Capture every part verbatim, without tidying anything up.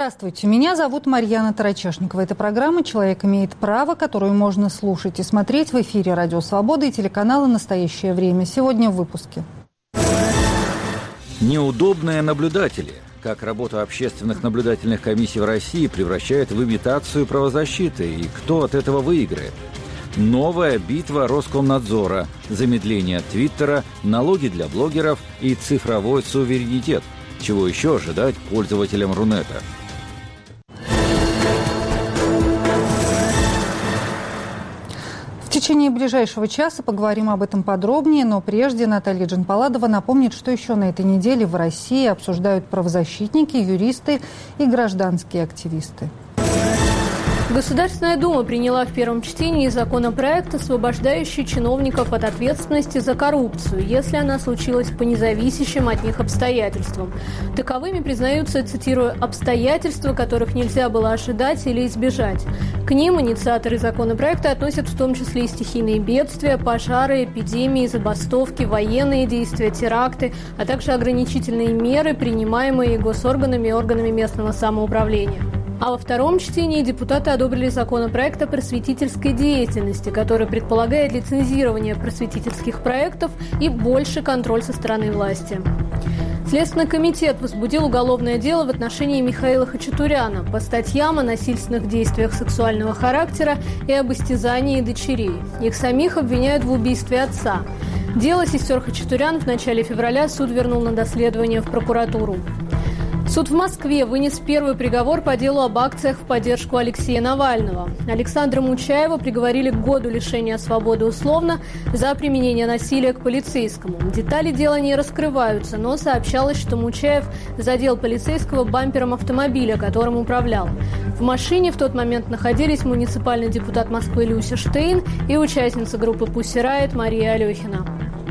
Здравствуйте, меня зовут Марьяна Тарачешникова. Это программа «Человек имеет право», которую можно слушать и смотреть в эфире «Радио Свобода» и телеканала «Настоящее время». Сегодня в выпуске. Неудобные наблюдатели. Как работу общественных наблюдательных комиссий в России превращает в имитацию правозащиты и кто от этого выиграет. Новая битва Роскомнадзора, замедление Твиттера, налоги для блогеров и цифровой суверенитет. Чего еще ожидать пользователям Рунета? В течение ближайшего часа поговорим об этом подробнее, но прежде Наталья Джанпаладова напомнит, что еще на этой неделе в России обсуждают правозащитники, юристы и гражданские активисты. Государственная Дума приняла в первом чтении законопроект, освобождающий чиновников от ответственности за коррупцию, если она случилась по независящим от них обстоятельствам. Таковыми признаются, цитирую, «обстоятельства, которых нельзя было ожидать или избежать». К ним инициаторы законопроекта относят в том числе и стихийные бедствия, пожары, эпидемии, забастовки, военные действия, теракты, а также ограничительные меры, принимаемые госорганами и органами местного самоуправления. А во втором чтении депутаты одобрили законопроект о просветительской деятельности, который предполагает лицензирование просветительских проектов и больший контроль со стороны власти. Следственный комитет возбудил уголовное дело в отношении Михаила Хачатуряна по статьям о насильственных действиях сексуального характера и об истязании дочерей. Их самих обвиняют в убийстве отца. Дело сестер Хачатурян в начале февраля суд вернул на доследование в прокуратуру. Суд в Москве вынес первый приговор по делу об акциях в поддержку Алексея Навального. Александра Мучаева приговорили к году лишения свободы условно за применение насилия к полицейскому. Детали дела не раскрываются, но сообщалось, что Мучаев задел полицейского бампером автомобиля, которым управлял. В машине в тот момент находились муниципальный депутат Москвы Люся Штейн и участница группы «Пусси Райот» Мария Алехина.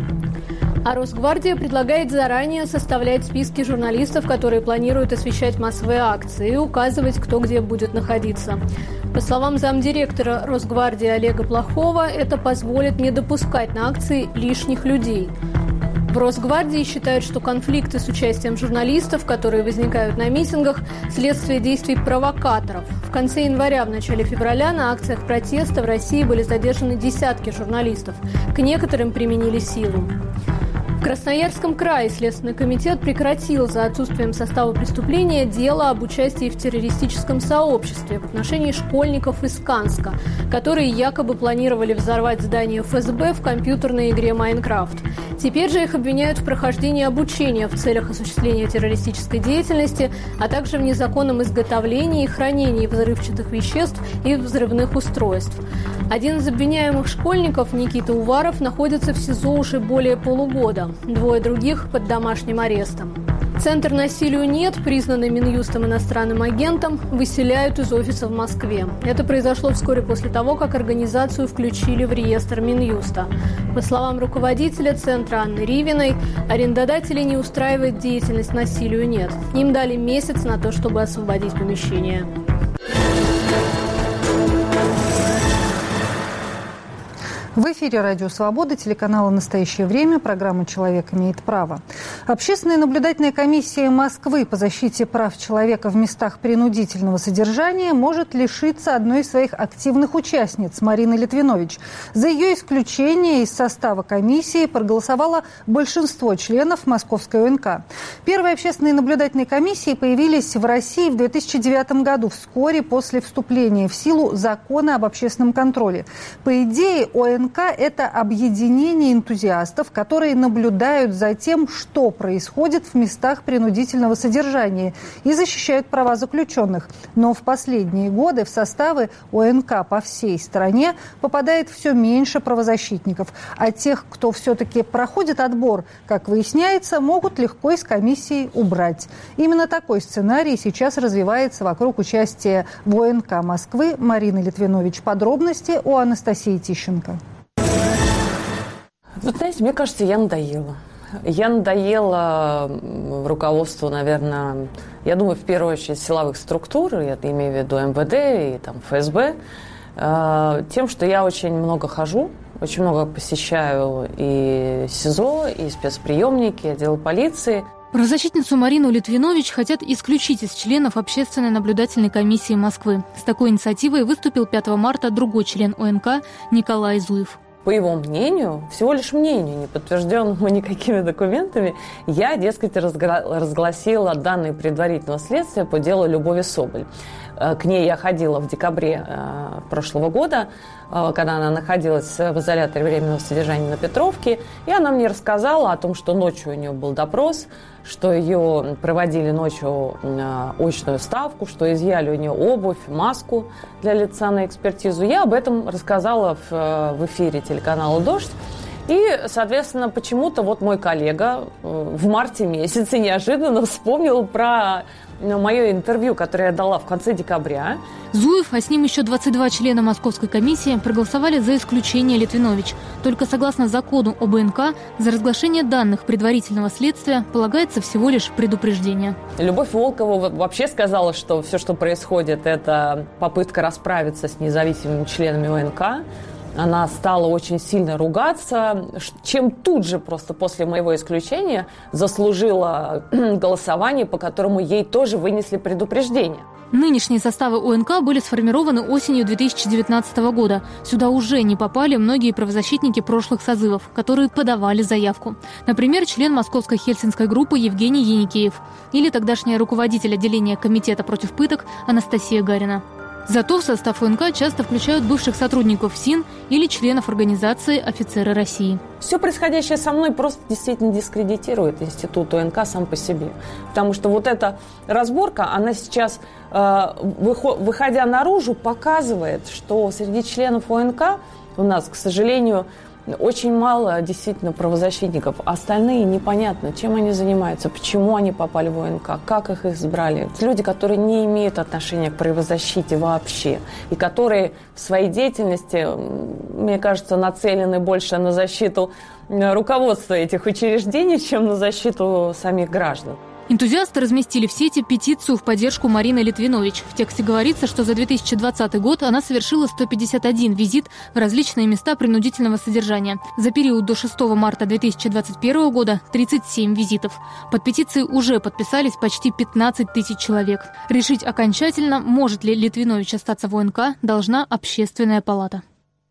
А Росгвардия предлагает заранее составлять списки журналистов, которые планируют освещать массовые акции, и указывать, кто где будет находиться. По словам замдиректора Росгвардии Олега Плохова, это позволит не допускать на акции лишних людей. В Росгвардии считают, что конфликты с участием журналистов, которые возникают на митингах, следствие действий провокаторов. В конце января, в начале февраля на акциях протеста в России были задержаны десятки журналистов. К некоторым применили силу. В Красноярском крае Следственный комитет прекратил за отсутствием состава преступления дело об участии в террористическом сообществе в отношении школьников из Канска, которые якобы планировали взорвать здание эф эс бэ в компьютерной игре «Майнкрафт». Теперь же их обвиняют в прохождении обучения в целях осуществления террористической деятельности, а также в незаконном изготовлении и хранении взрывчатых веществ и взрывных устройств. Один из обвиняемых школьников, Никита Уваров, находится в СИЗО уже более полугода. Двое других под домашним арестом. Центр «Насилию нет», признанный Минюстом иностранным агентом, выселяют из офиса в Москве. Это произошло вскоре после того, как организацию включили в реестр Минюста. По словам руководителя центра Анны Ривиной, арендодатели не устраивает деятельность «Насилию нет». Им дали месяц на то, чтобы освободить помещение. В эфире «Радио Свобода», телеканала «Настоящее время», программа «Человек имеет право». Общественная наблюдательная комиссия Москвы по защите прав человека в местах принудительного содержания может лишиться одной из своих активных участниц, Марины Литвинович. За ее исключение из состава комиссии проголосовало большинство членов Московской о эн ка. Первые общественные наблюдательные комиссии появились в России в две тысячи девятом году, вскоре после вступления в силу закона об общественном контроле. По идее, о эн ка – это объединение энтузиастов, которые наблюдают за тем, что происходит в местах принудительного содержания и защищают права заключенных. Но в последние годы в составы о эн ка по всей стране попадает все меньше правозащитников. А тех, кто все-таки проходит отбор, как выясняется, могут легко из комиссии убрать. Именно такой сценарий сейчас развивается вокруг участия в о эн ка Москвы Марины Литвинович. Подробности у Анастасии Тищенко. Вы знаете, мне кажется, я надоела. Я надоела руководству, наверное, я думаю, в первую очередь силовых структур, я имею в виду эм вэ дэ и там, эф эс бэ, тем, что я очень много хожу, очень много посещаю и СИЗО, и спецприемники, отдел полиции. Правозащитницу Марину Литвинович хотят исключить из членов Общественной наблюдательной комиссии Москвы. С такой инициативой выступил пятого марта другой член О Н К Николай Зуев. По его мнению, всего лишь мнению, не подтвержденному никакими документами, я, дескать, разгласила данные предварительного следствия по делу Любови Соболь. К ней я ходила в декабре прошлого года, когда она находилась в изоляторе временного содержания на Петровке, и она мне рассказала о том, что ночью у нее был допрос, что ее проводили ночью очную ставку, что изъяли у нее обувь, маску для лица на экспертизу. Я об этом рассказала в, в эфире телеканала «Дождь». И, соответственно, почему-то вот мой коллега в марте месяце неожиданно вспомнил про мое интервью, которое я дала в конце декабря. Зуев, а с ним еще двадцать два члена Московской комиссии проголосовали за исключение Литвинович. Только согласно закону об О Н К за разглашение данных предварительного следствия полагается всего лишь предупреждение. Любовь Волкова вообще сказала, что все, что происходит, это попытка расправиться с независимыми членами О Н К. Она стала очень сильно ругаться, чем тут же просто после моего исключения заслужила голосование, по которому ей тоже вынесли предупреждение. Нынешние составы О Н К были сформированы осенью две тысячи девятнадцатого года. Сюда уже не попали многие правозащитники прошлых созывов, которые подавали заявку. Например, член Московской хельсинской группы Евгений Еникеев или тогдашняя руководитель отделения Комитета против пыток Анастасия Гарина. Зато в состав О Н К часто включают бывших сотрудников СИН или членов организации «Офицеры России». Все происходящее со мной просто действительно дискредитирует институт О Н К сам по себе. Потому что вот эта разборка, она сейчас, выходя наружу, показывает, что среди членов О Н К у нас, к сожалению, очень мало действительно правозащитников. Остальные непонятно, чем они занимаются, почему они попали в О Н К, как их избрали. Люди, которые не имеют отношения к правозащите вообще, и которые в своей деятельности, мне кажется, нацелены больше на защиту руководства этих учреждений, чем на защиту самих граждан. Энтузиасты разместили в сети петицию в поддержку Марины Литвинович. В тексте говорится, что за две тысячи двадцатый год она совершила сто пятьдесят один визит в различные места принудительного содержания. За период до шестого марта две тысячи двадцать первого года – тридцать семь визитов. Под петицией уже подписались почти пятнадцать тысяч человек. Решить окончательно, может ли Литвинович остаться в О Н К, должна Общественная палата.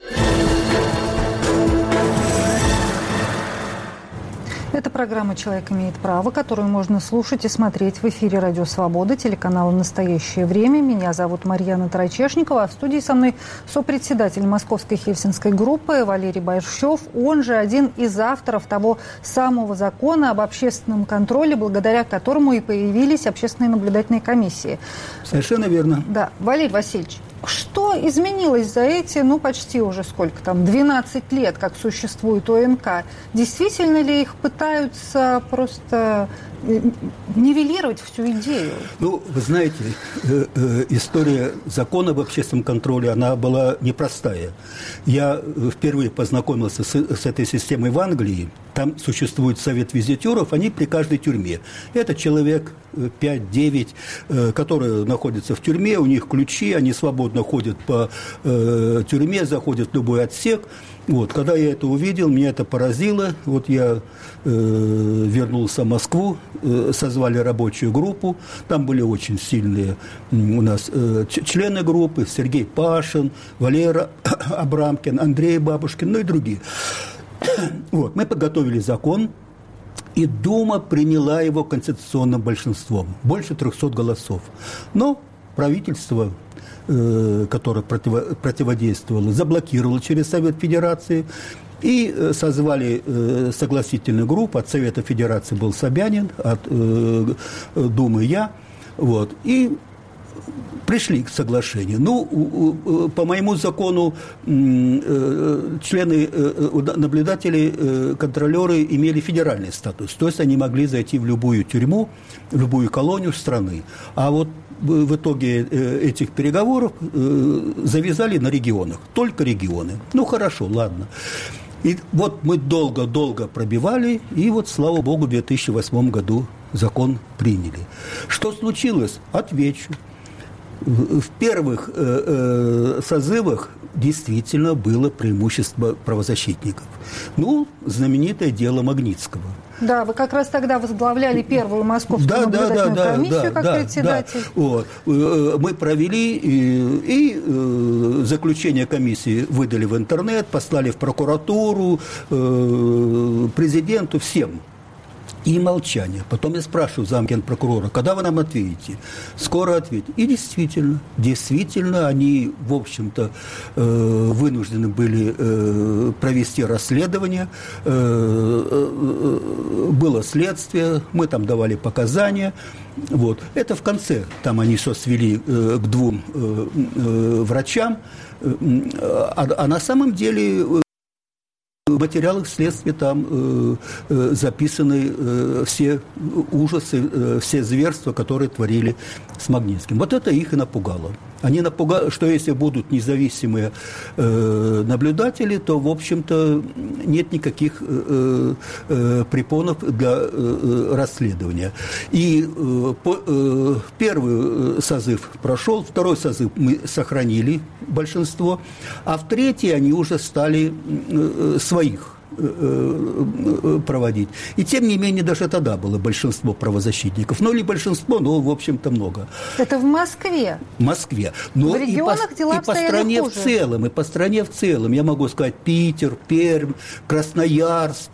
Это программа «Человек имеет право», которую можно слушать и смотреть в эфире «Радио Свобода», телеканала «Настоящее время». Меня зовут Марьяна Тарачешникова, а в студии со мной сопредседатель Московской хельсинской группы Валерий Большов, он же один из авторов того самого закона об общественном контроле, благодаря которому и появились общественные наблюдательные комиссии. Совершенно верно. Да. Валерий Васильевич, что изменилось за эти, ну, почти уже сколько там, двенадцать лет, как существует О Н К? Действительно ли их пытаются просто нивелировать всю идею? Ну, вы знаете, э, э, история закона об общественном контроле, она была непростая. Я впервые познакомился с, с этой системой в Англии. Там существует совет визитеров, они при каждой тюрьме. Это человек пять-девять, э, которые находятся в тюрьме, у них ключи, они свободно ходят по э, тюрьме, заходят в любой отсек. Вот, когда я это увидел, меня это поразило. Вот я э, вернулся в Москву, э, созвали рабочую группу. Там были очень сильные у нас э, члены группы: Сергей Пашин, Валера Абрамкин, Андрей Бабушкин, ну и другие. Вот, мы подготовили закон, и Дума приняла его конституционным большинством, больше трехсот голосов. Но правительство, которое против, противодействовало, заблокировало через Совет Федерации, и созвали согласительную группу. От Совета Федерации был Собянин, от Думы я, вот, и пришли к соглашению. Ну, по моему закону, члены, наблюдатели, контролеры имели федеральный статус, то есть они могли зайти в любую тюрьму, в любую колонию страны. А вот в итоге этих переговоров завязали на регионах, только регионы. Ну, хорошо, ладно. И вот мы долго-долго пробивали, и вот, слава богу, в две тысячи восьмом году закон приняли. Что случилось? Отвечу. В первых э, э, созывах действительно было преимущество правозащитников. Ну, знаменитое дело Магнитского. Да, вы как раз тогда возглавляли первую московскую да, наблюдательную да, да, комиссию да, как да, председатель. Да. Вот. Мы провели и, и заключение комиссии выдали в интернет, послали в прокуратуру, президенту, всем. И молчание. Потом я спрашиваю замгенпрокурора, когда вы нам ответите? Скоро ответите. И действительно, действительно, они, в общем-то, вынуждены были провести расследование. Было следствие, мы там давали показания. Вот. Это в конце. Там они все свели к двум врачам. А, а на самом деле... В материалах следствия там э, э, записаны э, все ужасы, э, все зверства, которые творили с Магнитским. Вот это их и напугало. Они напугали, что если будут независимые э, наблюдатели, то, в общем-то, нет никаких э, э, препонов для э, расследования. И э, по, э, первый созыв прошел, второй созыв мы сохранили большинство, а в третий они уже стали э, своих проводить. И тем не менее, даже тогда было большинство правозащитников. Ну, или большинство, но, в общем-то, много. Это в Москве? В Москве. Но в регионах и по, дела и по стране хуже. в целом, и по стране в целом. Я могу сказать, Питер, Пермь, Красноярск,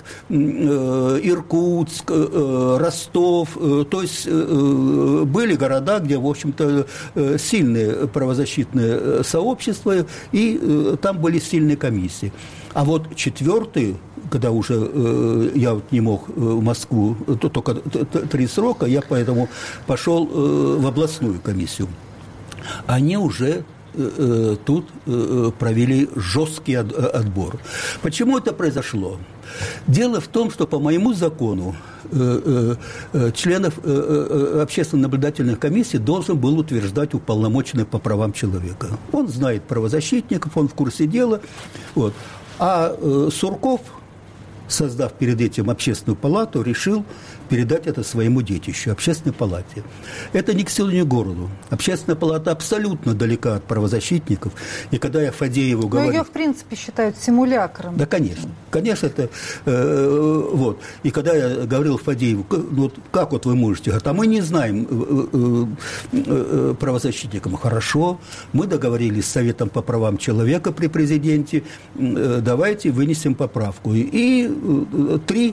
Иркутск, Ростов. То есть были города, где, в общем-то, сильные правозащитные сообщества, и там были сильные комиссии. А вот четвертый, когда уже э, я вот не мог в Москву, то, только три срока, я поэтому пошел э, в областную комиссию. Они уже э, тут э, провели жесткий от, отбор. Почему это произошло? Дело в том, что по моему закону э, э, членов э, общественно-наблюдательных комиссий должен был утверждать уполномоченный по правам человека. Он знает правозащитников, он в курсе дела. Вот. А э, Сурков, создав перед этим общественную палату, решил передать это своему детищу, общественной палате. Это ни к селу, ни к городу. Общественная палата абсолютно далека от правозащитников. И когда я Фадееву говорю... Но ее, в принципе, считают симулякром. Да, конечно. Конечно, это... Э, вот. И когда я говорил Фадееву, ну, как вот вы можете? Говорит, а мы не знаем э, э, э, правозащитникам. Хорошо. Мы договорились с Советом по правам человека при президенте. Э, давайте вынесем поправку. И э, три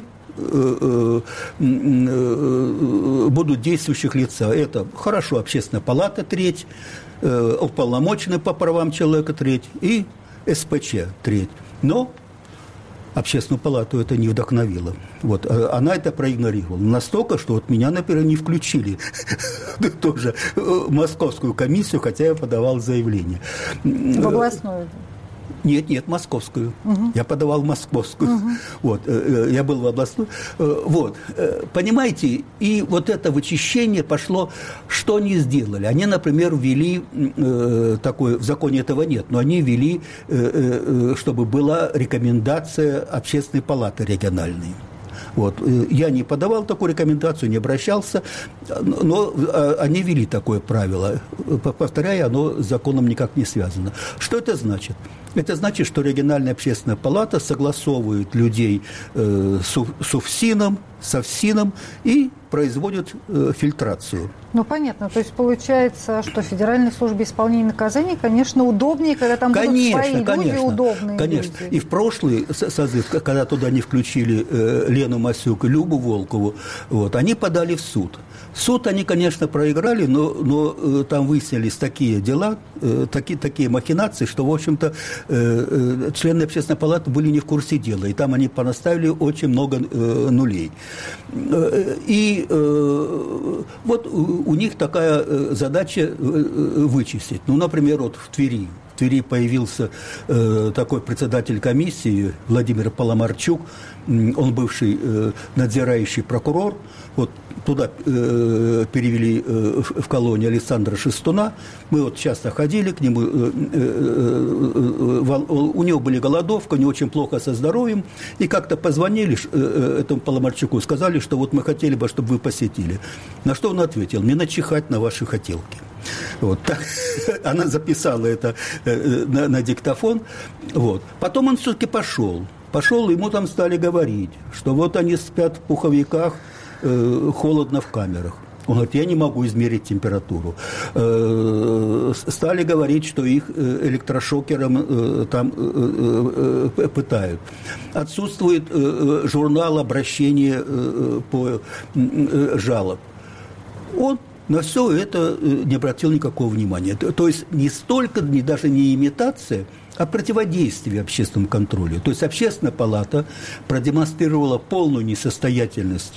будут действующих лица. Это, хорошо, общественная палата треть, уполномоченный по правам человека треть и эс пэ че треть. Но общественную палату это не вдохновило. Вот. Она это проигнорировала. Настолько, что вот меня, например, не включили тоже в московскую комиссию, хотя я подавал заявление. В областную? Нет, нет, московскую. Угу. Я подавал в московскую. Угу. Вот, я был в областную. Вот, понимаете, и вот это вычищение пошло, что они сделали. Они, например, ввели, такое, в законе этого нет, но они ввели, чтобы была рекомендация общественной палаты региональной. Вот. Я не подавал такую рекомендацию, не обращался, но они ввели такое правило. Повторяю, оно с законом никак не связано. Что это значит? Это значит, что региональная общественная палата согласовывает людей э, с УФСИНом, с ОФСИНом и производит э, фильтрацию. Ну, понятно. То есть, получается, что Федеральной службе исполнения наказаний, конечно, удобнее, когда там конечно, будут свои конечно, люди, удобные конечно. люди. И в прошлый созыв, когда туда не включили э, Лену Масюк и Любу Волкову, вот, они подали в суд. Суд они, конечно, проиграли, но, но э, там выяснились такие дела, э, таки, такие махинации, что, в общем-то, э, э, члены общественной палаты были не в курсе дела. И там они понаставили очень много э, нулей. Э, и э, вот у, у них такая э, задача э, вычистить. Ну, например, вот в Твери. В Твери появился э, такой председатель комиссии Владимир Поломарчук. Он бывший э, надзирающий прокурор. Вот туда э, перевели э, в, в колонию Александра Шестуна. Мы вот часто ходили к нему. Э, э, э, у него были голодовка, у него очень плохо со здоровьем. И как-то позвонили э, этому Поломарчуку, сказали, что вот мы хотели бы, чтобы вы посетили. На что он ответил: мне начихать на ваши хотелки. Вот, так, она записала это на, на диктофон. Вот. Потом он все-таки пошел. Пошел, ему там стали говорить, что вот они спят в пуховиках, э, холодно в камерах. Он говорит, я не могу измерить температуру. Э, стали говорить, что их электрошокером э, там э, э, пытают. Отсутствует э, журнал обращения э, по э, жалоб. Он на все это не обратил никакого внимания. То есть не столько, не, даже не имитация, а противодействие общественному контролю. То есть Общественная палата продемонстрировала полную несостоятельность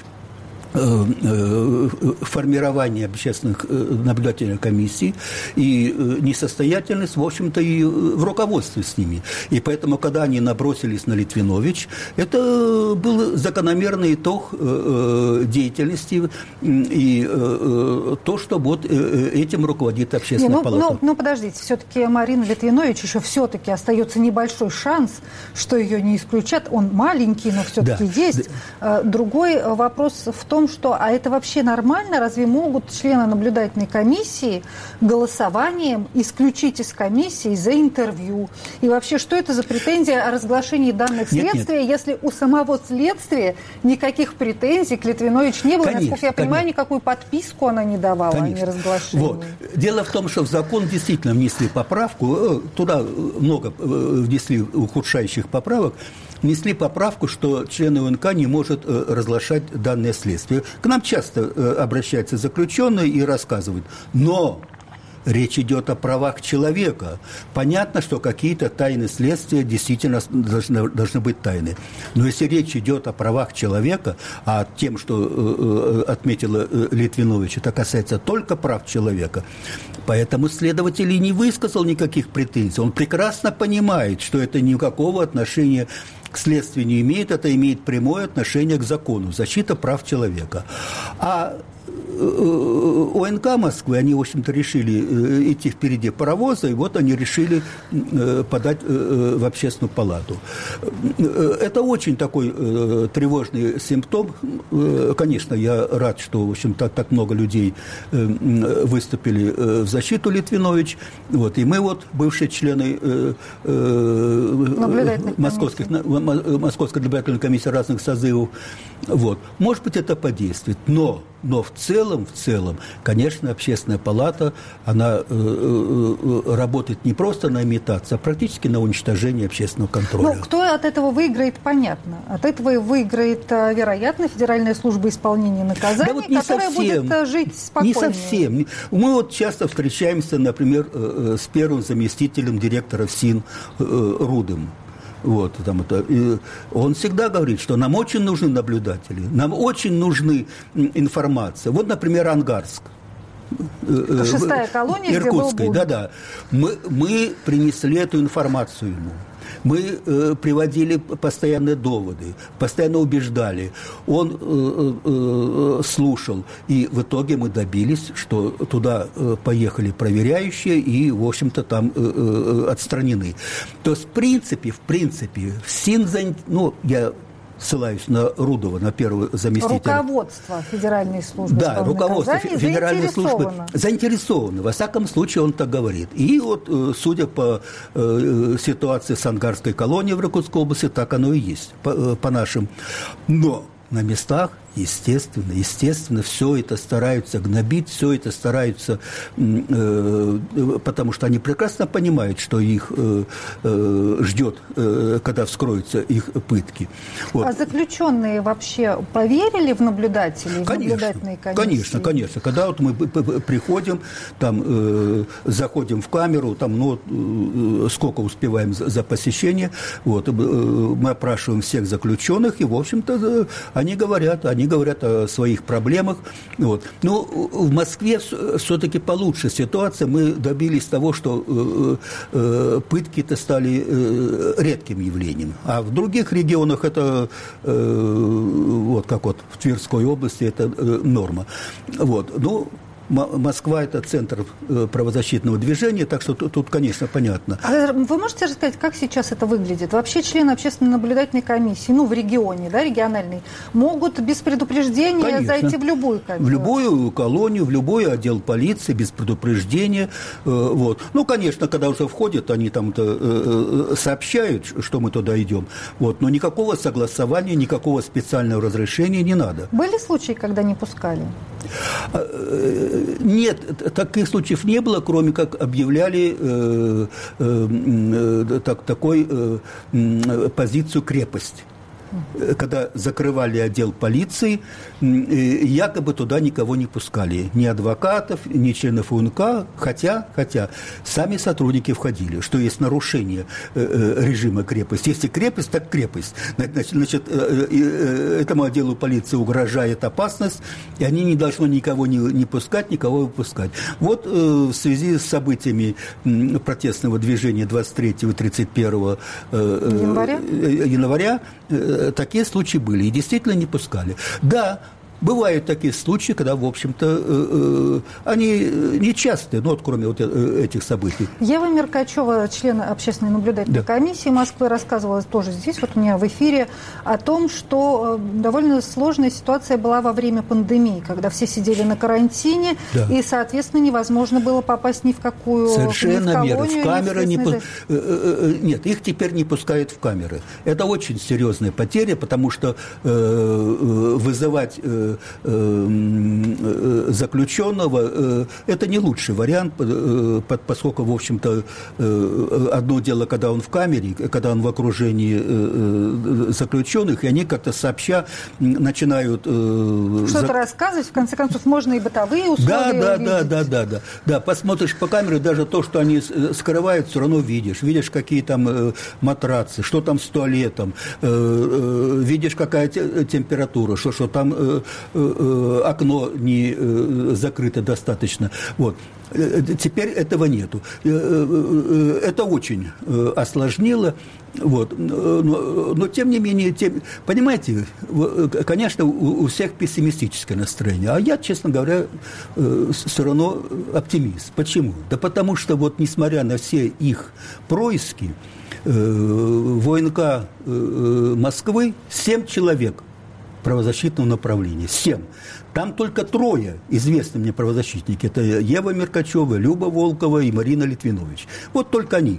формирования общественных наблюдательных комиссий и несостоятельность, в общем-то, и в руководстве с ними. И поэтому, когда они набросились на Литвинович, это был закономерный итог деятельности и то, что вот этим руководит Общественная Не, ну, палата. Ну, ну, подождите, все-таки Марина Литвинович еще все-таки остается небольшой шанс, что ее не исключат. Он маленький, но все-таки да. есть. Другой вопрос в том, что, а это вообще нормально? Разве могут члены наблюдательной комиссии голосованием исключить из комиссии за интервью? И вообще, что это за претензия о разглашении данных нет, следствия, нет. если у самого следствия никаких претензий к Литвинович не было? Конечно, Насколько я понимаю, конечно. Никакую подписку она не давала, конечно. а не разглашение. Вот. Дело в том, что в закон действительно внесли поправку, туда много внесли ухудшающих поправок, внесли поправку, что члены УНК не может э, разглашать данное следствие. К нам часто э, обращаются заключенные и рассказывают. Но речь идет о правах человека. Понятно, что какие-то тайны следствия действительно должны, должны быть тайны. Но если речь идет о правах человека, а тем, что э, отметила э, Литвинович, это касается только прав человека, поэтому следователь и не высказал никаких претензий. Он прекрасно понимает, что это никакого отношения к следствию не имеет, это имеет прямое отношение к закону, защита прав человека. А ОНК Москвы, они, в общем-то, решили идти впереди паровоза, и вот они решили подать в Общественную палату. Это очень такой тревожный симптом. Конечно, я рад, что, в общем-то, так много людей выступили в защиту Литвинович. Вот, и мы, вот, бывшие члены Московских, Московской наблюдательной комиссии разных созывов, вот. Может быть, это подействует, но Но в целом, в целом, конечно, Общественная палата, она э, э, работает не просто на имитацию, а практически на уничтожение общественного контроля. Ну, кто от этого выиграет, понятно. От этого выиграет, вероятно, Федеральная служба исполнения наказаний, да вот которая совсем, будет жить спокойнее. Не совсем. Мы вот часто встречаемся, например, с первым заместителем директора ФСИН Рудым. Вот, там это, и он всегда говорит, что нам очень нужны наблюдатели, нам очень нужны информация. Вот, например, Ангарск. Шестая колония, Иркутской, да-да. Мы, мы принесли эту информацию ему. Мы э, приводили постоянные доводы, постоянно убеждали. Он э, э, слушал. И в итоге мы добились, что туда э, поехали проверяющие и, в общем-то, там э, э, отстранены. То есть, в принципе, в принципе, в СИН, ну, я... ссылаюсь на Рудова, на первого заместителя. Руководство Федеральной службы Да, руководство Федеральной службы заинтересовано. Во всяком случае, он так говорит. И вот, судя по э, ситуации с Ангарской колонией в Иркутской области, так оно и есть, по, по нашим. Но на местах, естественно, естественно, все это стараются гнобить, все это стараются, э, потому что они прекрасно понимают, что их э, э, ждет, э, когда вскроются их пытки. Вот. А заключенные вообще поверили в наблюдателей, в конечно, наблюдательные комиссии? Конечно, конечно. Когда вот мы приходим, там, э, заходим в камеру, там, ну, э, сколько успеваем за, за посещение, вот, э, мы опрашиваем всех заключенных, и, в общем-то, они говорят, они говорят о своих проблемах. Вот. Но в Москве все-таки получше ситуация. Мы добились того, что э, э, пытки-то стали э, редким явлением. А в других регионах это, э, вот как вот в Тверской области, это э, норма. Вот. Ну, Москва – это центр правозащитного движения, так что тут, тут, конечно, понятно. А вы можете рассказать, как сейчас это выглядит? Вообще члены общественной наблюдательной комиссии, ну, в регионе, да, региональной, могут без предупреждения конечно. Зайти в любую колонию? В любую колонию, в любой отдел полиции, без предупреждения. Вот. Ну, конечно, когда уже входят, они там-то сообщают, что мы туда идем. Вот. Но никакого согласования, никакого специального разрешения не надо. Были случаи, когда не пускали? Нет, таких случаев не было, кроме как объявляли э, э, так, такой э, позицию крепость. Когда закрывали отдел полиции, якобы туда никого не пускали. Ни адвокатов, ни членов УНК, хотя, хотя сами сотрудники входили, что есть нарушение режима крепости. Если крепость, так крепость. Значит, этому отделу полиции угрожает опасность, и они не должны никого не, не пускать, никого выпускать. Вот в связи с событиями протестного движения двадцать третьего и тридцать первого января, января такие случаи были, и действительно не пускали. Да, бывают такие случаи, когда, в общем-то, э, э, они нечастые, ну, вот кроме вот этих событий. Ева Меркачева, член общественной наблюдательной да. комиссии Москвы, рассказывала тоже здесь, вот у меня в эфире, о том, что довольно сложная ситуация была во время пандемии, когда все сидели на карантине, да. и, соответственно, невозможно было попасть ни в какую совершенно ни в колонию, верно. В камеры ни в не... Нет, их теперь не пускают в камеры. Это очень серьезная потеря, потому что э, вызывать заключенного, это не лучший вариант, поскольку, в общем-то, одно дело, когда он в камере, когда он в окружении заключенных, и они как-то сообща начинают... Что-то за... рассказывать, в конце концов, можно и бытовые условия да, да, увидеть. Да, да, да, да. Да, посмотришь по камере, даже то, что они скрывают, все равно видишь. Видишь, какие там матрацы, что там с туалетом, видишь, какая температура, что, что там... окно не закрыто достаточно. Вот. Теперь этого нету. Это очень осложнило. Вот. Но, но тем не менее, тем, понимаете, конечно, у, у всех пессимистическое настроение. А я, честно говоря, все равно оптимист. Почему? Да потому что, вот, несмотря на все их происки, в ОНК Москвы семь человек правозащитного направления. Семь. Там только трое известны мне правозащитники. Это Ева Меркачева, Люба Волкова и Марина Литвинович. Вот только они.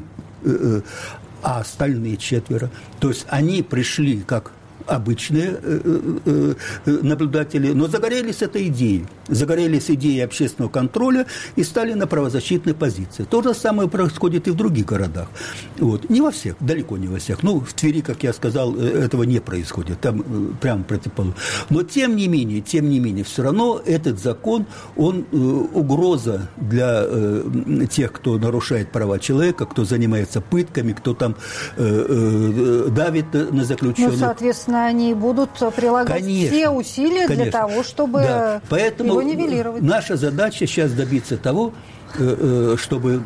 А остальные четверо. То есть они пришли как обычные наблюдатели, но загорелись этой идеей. Загорелись идеей общественного контроля и стали на правозащитной позиции. То же самое происходит и в других городах. Вот. Не во всех, далеко не во всех. Ну, в Твери, как я сказал, этого не происходит. Там прямо противоположно. Но тем не менее, тем не менее, все равно этот закон, он угроза для тех, кто нарушает права человека, кто занимается пытками, кто там давит на заключенных. Ну, соответственно, они будут прилагать конечно, все усилия конечно. Для того, чтобы да. Поэтому его нивелировать. Наша задача сейчас добиться того, чтобы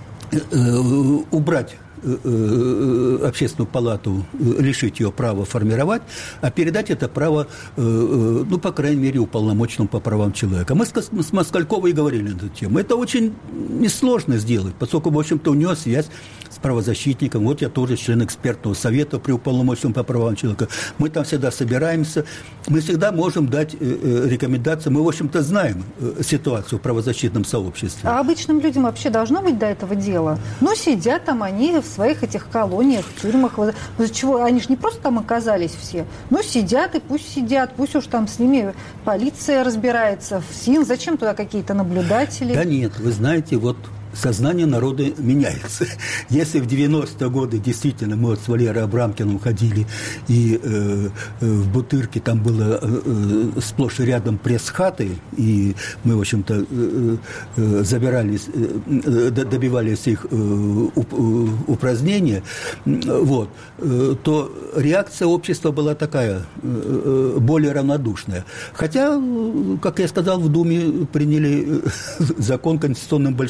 убрать общественную палату, лишить ее права формировать, а передать это право, ну, по крайней мере, уполномоченному по правам человека. Мы с Москальковой говорили на эту тему. Это очень несложно сделать, поскольку, в общем-то, у него связь с правозащитником. Вот я тоже член экспертного совета при уполномоченном по правам человека. Мы там всегда собираемся. Мы всегда можем дать рекомендации. Мы, в общем-то, знаем ситуацию в правозащитном сообществе. А обычным людям вообще должно быть до этого дела? Ну, сидят там они в своих этих колониях, в тюрьмах. Чего? Они же не просто там оказались все. Ну, сидят и пусть сидят. Пусть уж там с ними полиция разбирается, ФСИН. Зачем туда какие-то наблюдатели? Да нет, вы знаете, вот сознание народа меняется. Если в девяностые годы действительно мы вот с Валерой Абрамкиным ходили, и э, в Бутырке там было э, сплошь и рядом пресс-хаты, и мы, в общем-то, э, э, забирались, э, добивались их э, упразднения, вот, э, то реакция общества была такая, э, более равнодушная. Хотя, как я сказал, в Думе приняли закон конституционным большинством.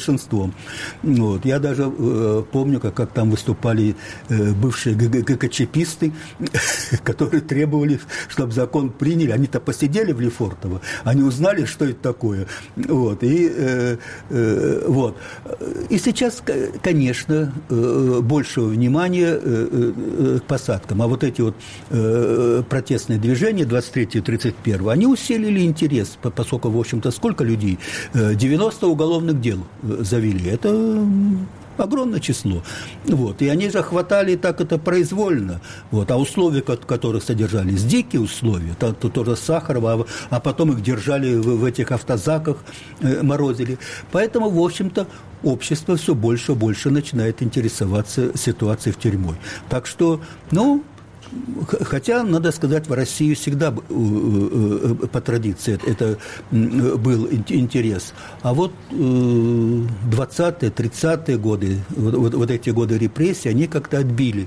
Андроповым. Вот. Я даже э, помню, как, как там выступали э, бывшие ГКЧПисты, которые требовали, чтобы закон приняли. Они-то посидели в Лефортово, они узнали, что это такое. Вот. И, э, э, вот. И сейчас, конечно, э, большего внимания э, э, к посадкам. А вот эти вот э, протестные движения двадцать третьего тридцать первого, они усилили интерес, поскольку, в общем-то, сколько людей? девяносто уголовных дел завели. Это огромное число. Вот. И они же хватали так это произвольно. Вот. А условия, которых содержались, дикие условия, то, то, тоже Сахарова, а, а потом их держали в, в этих автозаках, э, морозили. Поэтому, в общем-то, общество все больше и больше начинает интересоваться ситуацией в тюрьме. Так что, ну, хотя, надо сказать, в России всегда по традиции это был интерес. А вот двадцатые, тридцатые годы, вот, вот эти годы репрессий, они как-то отбили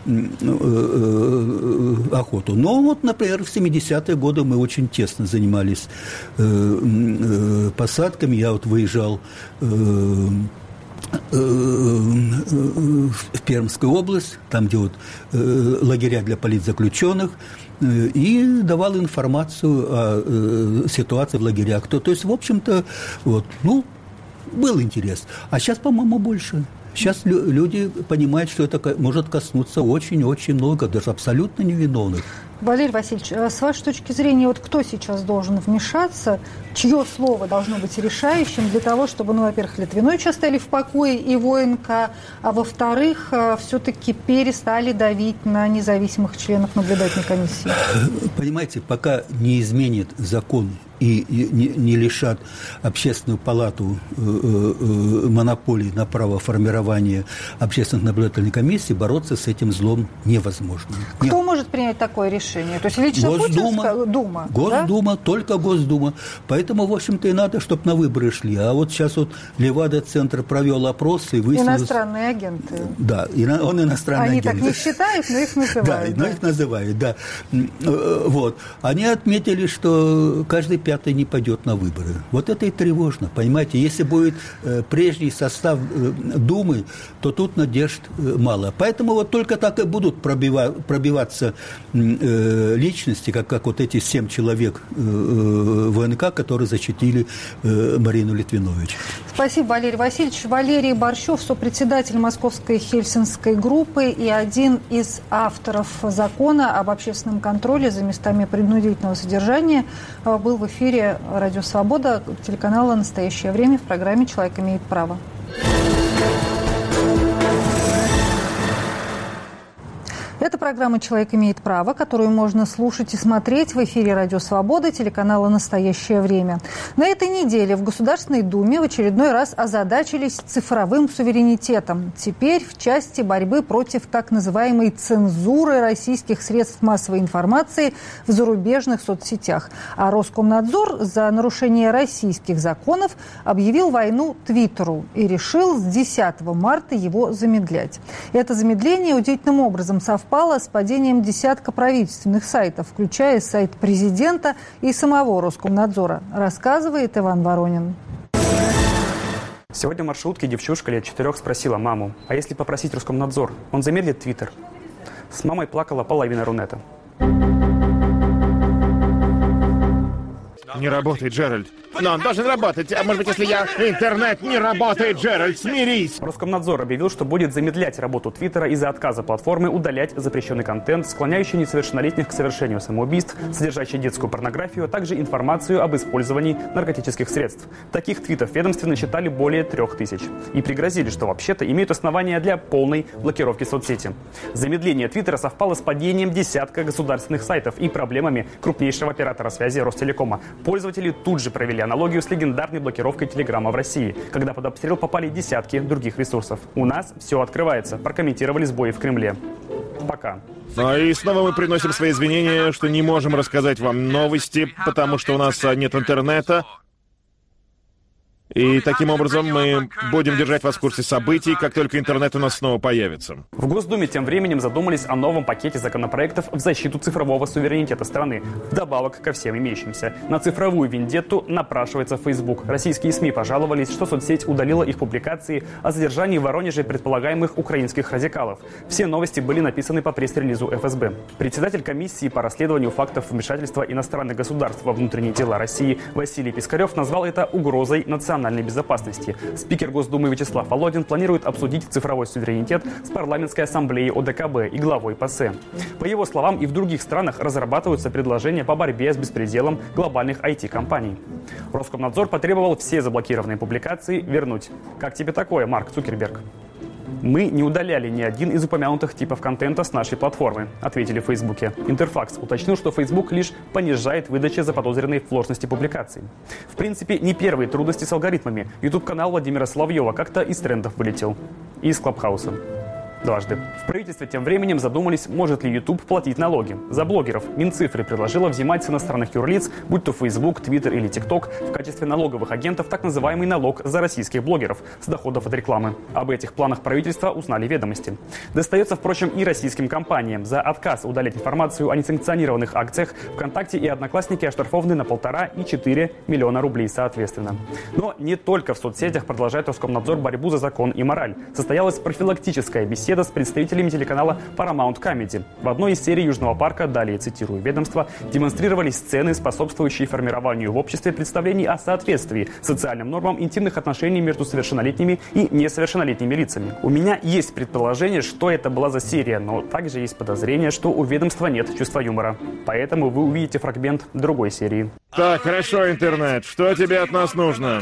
охоту. Но вот, например, в семидесятые годы мы очень тесно занимались посадками. Я вот выезжал в Пермскую область, там, где вот э, лагеря для политзаключенных, э, и давал информацию о э, ситуации в лагерях. То, то есть, в общем-то, вот, ну, был интерес. А сейчас, по-моему, больше. Сейчас лю- люди понимают, что это может коснуться очень-очень много, даже абсолютно невиновных. Валерий Васильевич, с вашей точки зрения, вот кто сейчас должен вмешаться, чье слово должно быть решающим для того, чтобы, ну, во-первых, Литвинович оставили в покое и ВНК, а во-вторых, все-таки перестали давить на независимых членов наблюдательной комиссии? Понимаете, пока не изменит закон и не, не лишат Общественную палату э, э, монополии на право формирования общественных наблюдательных комиссий, бороться с этим злом невозможно. Кто Нет. может принять такое решение? То есть лично Госдума, Путинская Дума? Госдума, Да? только Госдума. Поэтому, в общем-то, и надо, чтобы на выборы шли. А вот сейчас вот Левада-центр провел опрос и выяснилось... Иностранные агенты. Да, он иностранный Они агент. Они так не считают, но их называют. Да, да. но их называют, да. Вот. Они отметили, что каждый пятый не пойдет на выборы. Вот это и тревожно, понимаете. Если будет э, прежний состав э, Думы, то тут надежд э, мало. Поэтому вот только так и будут пробива- пробиваться э, личности, как, как вот эти семь человек э, э, ВНК, которые защитили э, Марину Литвинович. Спасибо, Валерий Васильевич. Валерий Борщев, сопредседатель Московской Хельсинской группы и один из авторов закона об общественном контроле за местами принудительного содержания, был в эфире Радио Свобода, телеканала «Настоящее время» в программе «Человек имеет право». Это программа «Человек имеет право», которую можно слушать и смотреть в эфире «Радио Свобода», телеканала «Настоящее время». На этой неделе в Государственной Думе в очередной раз озадачились цифровым суверенитетом. Теперь в части борьбы против так называемой цензуры российских средств массовой информации в зарубежных соцсетях. А Роскомнадзор за нарушение российских законов объявил войну Твиттеру и решил с десятого марта его замедлять. Это замедление удивительным образом совпало с падением десятка правительственных сайтов, включая сайт президента и самого Роскомнадзора, рассказывает Иван Воронин. Сегодня в маршрутке девчушка лет четырех спросила маму, а если попросить Роскомнадзор, он замедлит Твиттер? С мамой плакала половина Рунета. Не работает, Джеральд. Но он должен работать. А может быть, если я... Интернет не работает, Джеральд, смирись! Роскомнадзор объявил, что будет замедлять работу Твиттера из-за отказа платформы удалять запрещенный контент, склоняющий несовершеннолетних к совершению самоубийств, содержащий детскую порнографию, а также информацию об использовании наркотических средств. Таких твитов ведомственно считали более трех тысяч. И пригрозили, что вообще-то имеют основания для полной блокировки соцсети. Замедление Твиттера совпало с падением десятка государственных сайтов и проблемами крупнейшего оператора связи Ростелекома. Пользователи тут же провели аналогию с легендарной блокировкой Телеграма в России, когда под обстрел попали десятки других ресурсов. У нас все открывается, прокомментировали сбои в Кремле. Пока. Ну и снова мы приносим свои извинения, что не можем рассказать вам новости, потому что у нас нет интернета. И таким образом мы будем держать вас в курсе событий, как только интернет у нас снова появится. В Госдуме тем временем задумались о новом пакете законопроектов в защиту цифрового суверенитета страны. Вдобавок ко всем имеющимся. На цифровую вендетту напрашивается Facebook. Российские СМИ пожаловались, что соцсеть удалила их публикации о задержании в Воронеже предполагаемых украинских радикалов. Все новости были написаны по пресс-релизу эф эс бэ. Председатель комиссии по расследованию фактов вмешательства иностранных государств во внутренние дела России Василий Пискарев назвал это угрозой национальной безопасности. Спикер Госдумы Вячеслав Володин планирует обсудить цифровой суверенитет с парламентской ассамблеей о дэ ка бэ и главой ПАСЕ. По его словам, и в других странах разрабатываются предложения по борьбе с беспределом глобальных ай ти-компаний. Роскомнадзор потребовал все заблокированные публикации вернуть. Как тебе такое, Марк Цукерберг? «Мы не удаляли ни один из упомянутых типов контента с нашей платформы», ответили в Фейсбуке. Интерфакс уточнил, что Facebook лишь понижает выдачи заподозренной в ложности публикаций. В принципе, не первые трудности с алгоритмами. YouTube-канал Владимира Соловьева как-то из трендов вылетел. И из Клабхауса. Дважды. В правительстве тем временем задумались, может ли YouTube платить налоги. За блогеров Минцифры предложила взимать с иностранных юрлиц, будь то Facebook, Twitter или TikTok, в качестве налоговых агентов так называемый налог за российских блогеров с доходов от рекламы. Об этих планах правительства узнали «Ведомости». Достается, впрочем, и российским компаниям. За отказ удалять информацию о несанкционированных акциях ВКонтакте и Одноклассники оштрафованы на полтора и четыре миллиона рублей соответственно. Но не только в соцсетях продолжает Роскомнадзор борьбу за закон и мораль. Состоялась профилактическая беседа с представителями телеканала Paramount Comedy. В одной из серий «Южного парка», далее цитирую ведомство, демонстрировались сцены, способствующие формированию в обществе представлений о соответствии социальным нормам интимных отношений между совершеннолетними и несовершеннолетними лицами. У меня есть предположение, что это была за серия, но также есть подозрение, что у ведомства нет чувства юмора. Поэтому вы увидите фрагмент другой серии. Так, хорошо, интернет, что тебе от нас нужно?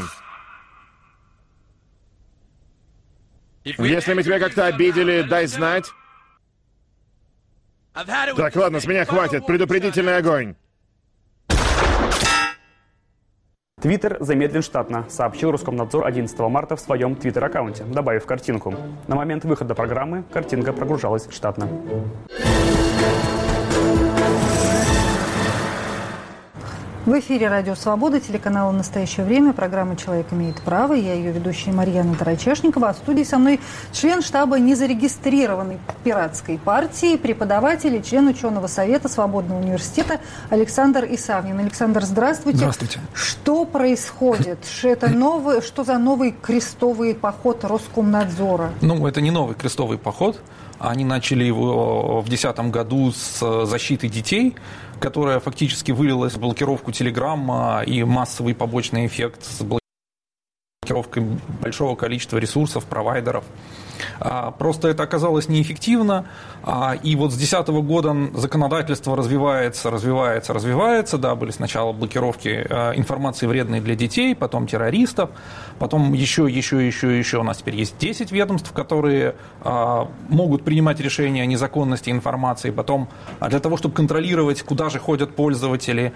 Если мы тебя как-то обидели, дай знать. Так, ладно, с меня хватит. Предупредительный огонь. Твиттер замедлен штатно, сообщил Роскомнадзор одиннадцатого марта в своем твиттер-аккаунте, добавив картинку. На момент выхода программы картинка прогружалась штатно. В эфире «Радио Свобода», телеканала «Настоящее время», программа «Человек имеет право». Я ее ведущая Марьяна Тарачешникова. А в студии со мной член штаба незарегистрированной пиратской партии, преподаватель и член ученого совета Свободного университета Александр Исавнин. Александр, здравствуйте. Здравствуйте. Что происходит? Это новый, что за новый крестовый поход Роскомнадзора? Ну, это не новый крестовый поход. Они начали его в две тысячи десятом году с защиты детей, которая фактически вылилась в блокировку Телеграма и массовый побочный эффект с блокировкой большого количества ресурсов, провайдеров. Просто это оказалось неэффективно, и вот с две тысячи десятого года законодательство развивается, развивается, развивается. Да, были сначала блокировки информации вредной для детей, потом террористов, потом еще, еще, еще, еще. У нас теперь есть десять ведомств, которые могут принимать решения о незаконности информации. Потом для того, чтобы контролировать, куда же ходят пользователи,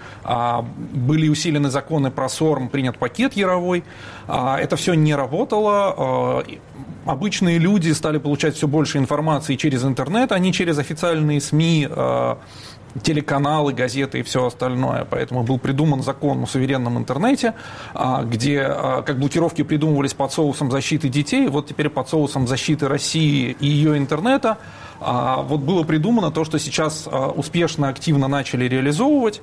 были усилены законы про СОРМ, принят пакет яровой. Это все не работало. Обычные люди стали получать все больше информации через интернет, а не через официальные СМИ, телеканалы, газеты и все остальное. Поэтому был придуман закон о суверенном интернете, где как блокировки придумывались под соусом защиты детей, вот теперь под соусом защиты России и ее интернета. Вот было придумано то, что сейчас успешно, активно начали реализовывать,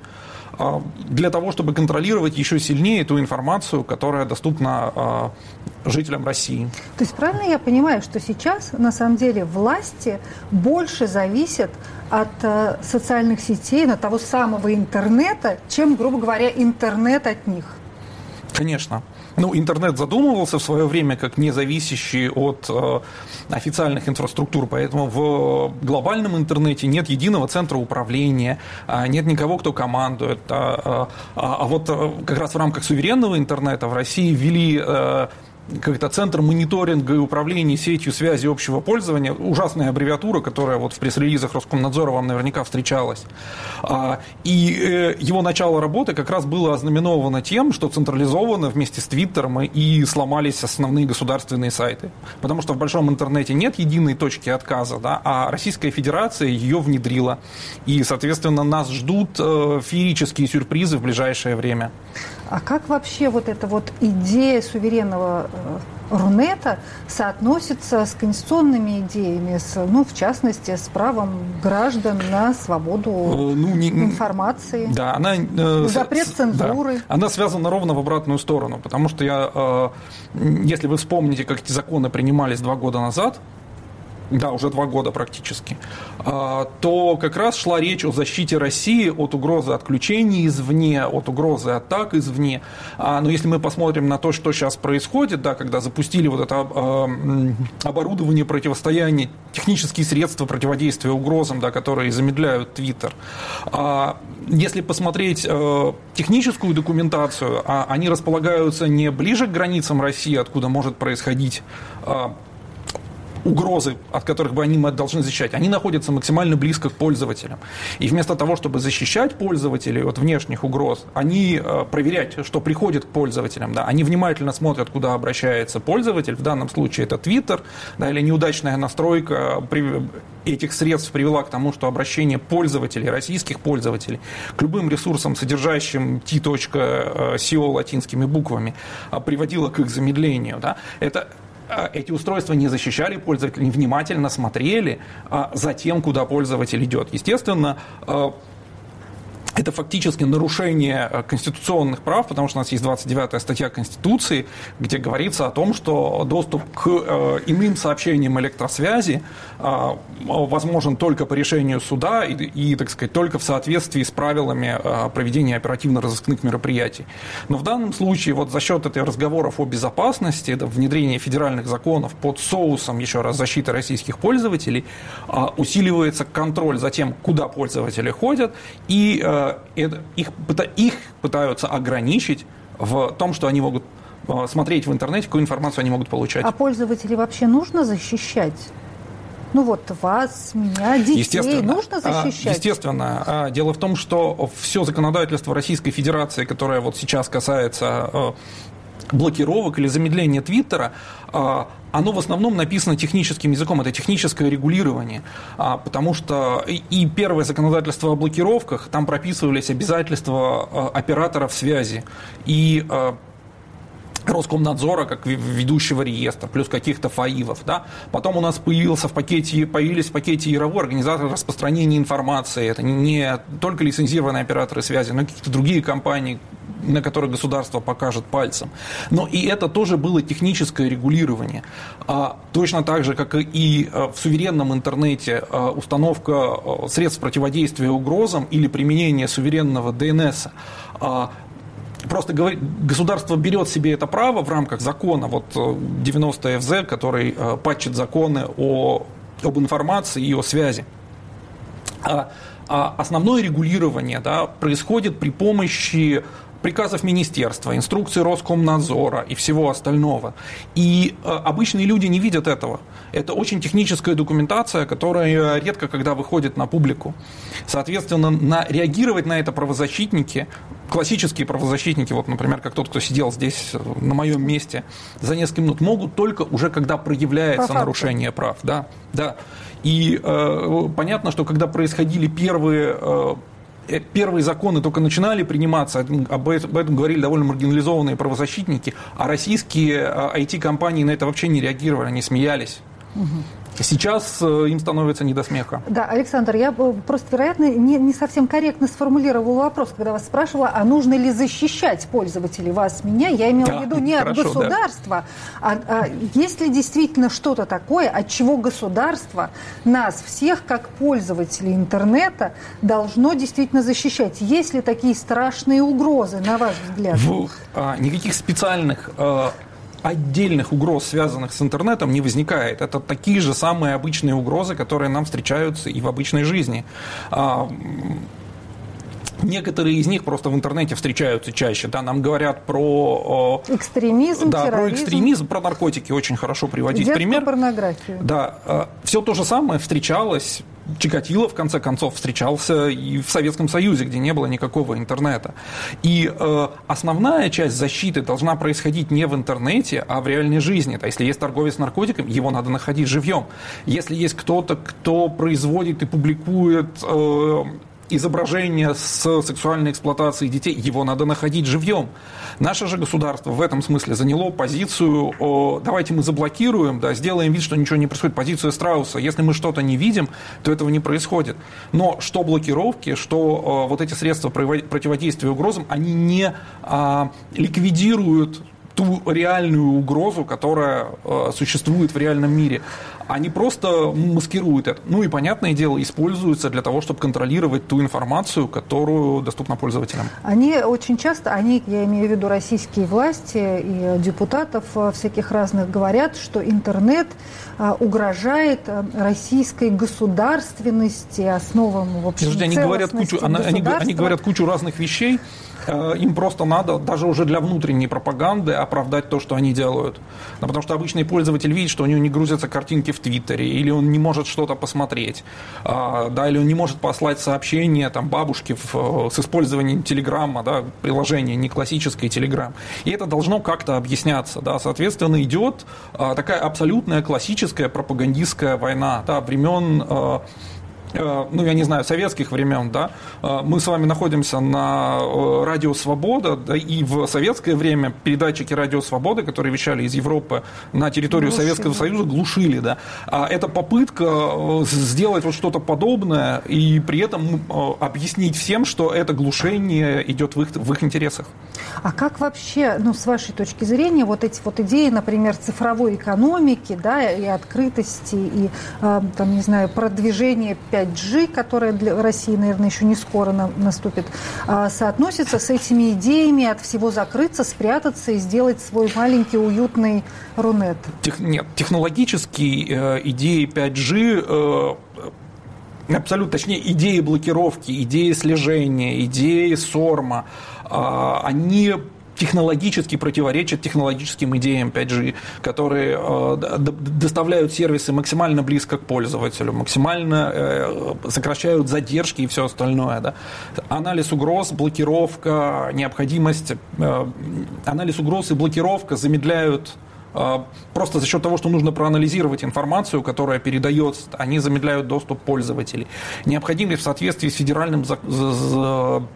для того, чтобы контролировать еще сильнее ту информацию, которая доступна жителям России. То есть правильно я понимаю, что сейчас на самом деле власти больше зависят от э, социальных сетей, от того самого интернета, чем, грубо говоря, интернет от них? Конечно. Ну, интернет задумывался в свое время как независящий от э, официальных инфраструктур, поэтому в глобальном интернете нет единого центра управления, э, нет никого, кто командует. А, а, а вот э, как раз в рамках суверенного интернета в России ввели э, как-то Центр мониторинга и управления сетью связи общего пользования, ужасная аббревиатура, которая вот в пресс-релизах Роскомнадзора вам наверняка встречалась. И его начало работы как раз было ознаменовано тем, что централизованно вместе с Твиттером и сломались основные государственные сайты. Потому что в большом интернете нет единой точки отказа, да, а Российская Федерация ее внедрила. И, соответственно, нас ждут феерические сюрпризы в ближайшее время. А как вообще вот эта вот идея суверенного Рунета соотносится с конституционными идеями, с, ну, в частности, с правом граждан на свободу ну, не, информации, да, она, запрет цензуры? Да, она связана ровно в обратную сторону, потому что, я, если вы вспомните, как эти законы принимались два года назад, да, уже два года практически, то как раз шла речь о защите России от угрозы отключений извне, от угрозы атак извне. Но если мы посмотрим на то, что сейчас происходит, да, когда запустили вот это оборудование противостояния, технические средства противодействия угрозам, да, которые замедляют Твиттер, если посмотреть техническую документацию, они располагаются не ближе к границам России, откуда может происходить угрозы, от которых бы они должны защищать, они находятся максимально близко к пользователям. И вместо того, чтобы защищать пользователей от внешних угроз, они проверять, что приходит к пользователям, да, они внимательно смотрят, куда обращается пользователь, в данном случае это Twitter, да, или неудачная настройка этих средств привела к тому, что обращение пользователей, российских пользователей, к любым ресурсам, содержащим ти точка си о латинскими буквами, приводило к их замедлению. Да. Это Эти устройства не защищали пользователей, внимательно смотрели за тем, куда пользователь идет. Естественно, это фактически нарушение конституционных прав, потому что у нас есть двадцать девятая статья Конституции, где говорится о том, что доступ к иным сообщениям электросвязи возможен только по решению суда и, и, так сказать, только в соответствии с правилами проведения оперативно-розыскных мероприятий. Но в данном случае вот за счет этой разговоров о безопасности, это внедрение федеральных законов под соусом, еще раз, защиты российских пользователей, усиливается контроль за тем, куда пользователи ходят, и Это, их, их пытаются ограничить в том, что они могут смотреть в интернете, какую информацию они могут получать. А пользователей вообще нужно защищать? Ну вот вас, меня, детей нужно защищать? Естественно. Дело в том, что все законодательство Российской Федерации, которое вот сейчас касается блокировок или замедления Твиттера, оно в основном написано техническим языком, это техническое регулирование, потому что и первое законодательство о блокировках, там прописывались обязательства операторов связи и Роскомнадзора как ведущего реестра, плюс каких-то ФАИВов. Да? Потом у нас появился в пакете, появились в пакете ЯРО организаторы распространения информации. Это не только лицензированные операторы связи, но и какие-то другие компании, на которые государство покажет пальцем. Но и это тоже было техническое регулирование. А, точно так же, как и в суверенном интернете а, установка средств противодействия угрозам или применение суверенного ди эн эс. А, Просто говорит, государство берет себе это право в рамках закона, вот девяносто эф зэ, который э, патчит законы о, об информации и о связи. А, а основное регулирование, да, происходит при помощи приказов министерства, инструкций Роскомнадзора и всего остального. И э, обычные люди не видят этого. Это очень техническая документация, которая редко когда выходит на публику. Соответственно, на, реагировать на это правозащитники, классические правозащитники, вот, например, как тот, кто сидел здесь на моем месте за несколько минут, могут только уже когда проявляется нарушение прав. Да, да. И э, понятно, что когда происходили первые... Э, Первые законы только начинали приниматься, об этом говорили довольно маргинализованные правозащитники, а российские ай ти-компании на это вообще не реагировали, они смеялись. Угу. Сейчас им становится не до смеха. Да, Александр, я просто, вероятно, не, не совсем корректно сформулировала вопрос, когда вас спрашивала, а нужно ли защищать пользователей, вас, меня. Я имела да, в виду не хорошо, от государства, да. а, а есть ли действительно что-то такое, от чего государство нас всех, как пользователей интернета, должно действительно защищать? Есть ли такие страшные угрозы, на ваш взгляд? В, а, никаких специальных... А... отдельных угроз, связанных с интернетом, не возникает. Это такие же самые обычные угрозы, которые нам встречаются и в обычной жизни. Некоторые из них просто в интернете встречаются чаще. Да, нам говорят про экстремизм, да, терроризм. про экстремизм, про наркотики очень хорошо приводить детскую пример. Порнографию. Да, все то же самое встречалось. Чикатило, в конце концов, встречался и в Советском Союзе, где не было никакого интернета. И э, основная часть защиты должна происходить не в интернете, а в реальной жизни. То есть, если есть торговец наркотиками, его надо находить живьем. Если есть кто-то, кто производит и публикует э, изображения с сексуальной эксплуатацией детей, его надо находить живьем. Наше же государство в этом смысле заняло позицию, о, давайте мы заблокируем, да, сделаем вид, что ничего не происходит, позицию Страуса. Если мы что-то не видим, то этого не происходит. Но что блокировки, что о, вот эти средства противодействия угрозам, они не а, ликвидируют ту реальную угрозу, которая э, существует в реальном мире. Они просто маскируют это. Ну и, понятное дело, используются для того, чтобы контролировать ту информацию, которую доступна пользователям. Они очень часто, они, я имею в виду российские власти и депутатов всяких разных, говорят, что интернет угрожает российской государственности, основам, в общем, Слушайте, они говорят кучу, они, они говорят кучу разных вещей. Им просто надо, даже уже для внутренней пропаганды, оправдать то, что они делают. Ну, потому что обычный пользователь видит, что у него не грузятся картинки в Твиттере, или он не может что-то посмотреть, да, или он не может послать сообщение там, бабушке в, с использованием Телеграма, да, приложения, не классической Телеграм. И это должно как-то объясняться. Да. Соответственно, идет такая абсолютная классическая пропагандистская война, да, времен... ну, я не знаю, советских времен, да, мы с вами находимся на радио «Свобода», да, и в советское время передатчики радио «Свобода», которые вещали из Европы на территорию глушили. Советского Союза, глушили, да. А это попытка сделать вот что-то подобное и при этом объяснить всем, что это глушение идет в их, в их интересах. А как вообще, ну, с вашей точки зрения, вот эти вот идеи, например, цифровой экономики, да, и открытости, и, там, не знаю, продвижения пять джи, которая для России, наверное, еще не скоро на, наступит, а, соотносится с этими идеями от всего закрыться, спрятаться и сделать свой маленький уютный Рунет? Тех, нет, технологические э, идеи пять джи, э, абсолютно, точнее, идеи блокировки, идеи слежения, идеи сорма, э, они... технологически противоречат технологическим идеям пять джи, которые э, доставляют сервисы максимально близко к пользователю, максимально э, сокращают задержки и все остальное. Да. Анализ угроз, блокировка, необходимость, э, анализ угроз и блокировка замедляют э, просто за счет того, что нужно проанализировать информацию, которая передается, они замедляют доступ пользователей. Необходимость в соответствии с федеральным законом,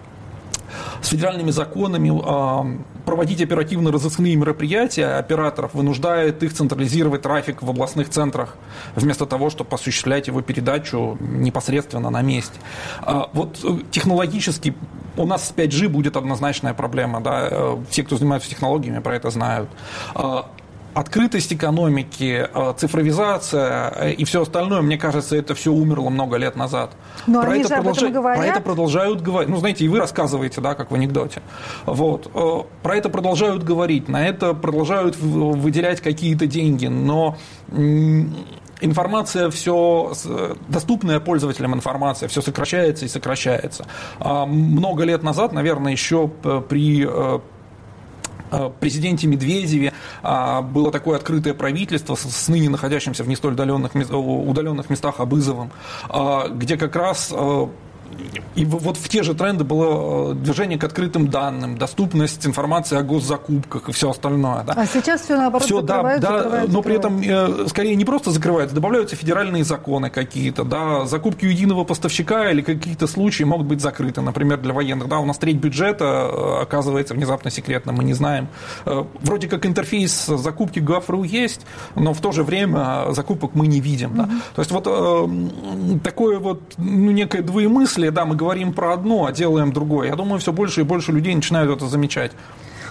с федеральными законами э, проводить оперативно-розыскные мероприятия операторов вынуждает их централизировать трафик в областных центрах, вместо того, чтобы осуществлять его передачу непосредственно на месте. Э, вот технологически у нас с пять джи будет однозначная проблема. Да? Э, все, кто занимается технологиями, про это знают. Э, Открытость экономики, цифровизация и все остальное, мне кажется, это все умерло много лет назад. Но про, они это же продолж... об этом говорят. Про это продолжают говорить. Ну, знаете, и вы рассказываете, да, как в анекдоте. Вот. Про это продолжают говорить, на это продолжают выделять какие-то деньги, но информация все, доступная пользователям информация все сокращается и сокращается. Много лет назад, наверное, еще при президенте Медведеве было такое открытое правительство с ныне находящимся в не столь удаленных, удаленных местах Абызовым, где как раз и вот в те же тренды было движение к открытым данным, доступность информации о госзакупках и все остальное. Да. А сейчас все наоборот все, закрывают, да, закрывают, да, но закрывают. при этом скорее не просто закрываются, добавляются федеральные законы какие-то, да, закупки у единого поставщика или какие-то случаи могут быть закрыты, например, для военных. Да, у нас треть бюджета оказывается внезапно секретным, мы не знаем. Вроде как интерфейс закупки Gov.ru есть, но в то же время закупок мы не видим. Да. Mm-hmm. То есть вот такое вот, ну, некое двоемыслие. Да, мы говорим про одно, а делаем другое. Я думаю, все больше и больше людей начинают это замечать.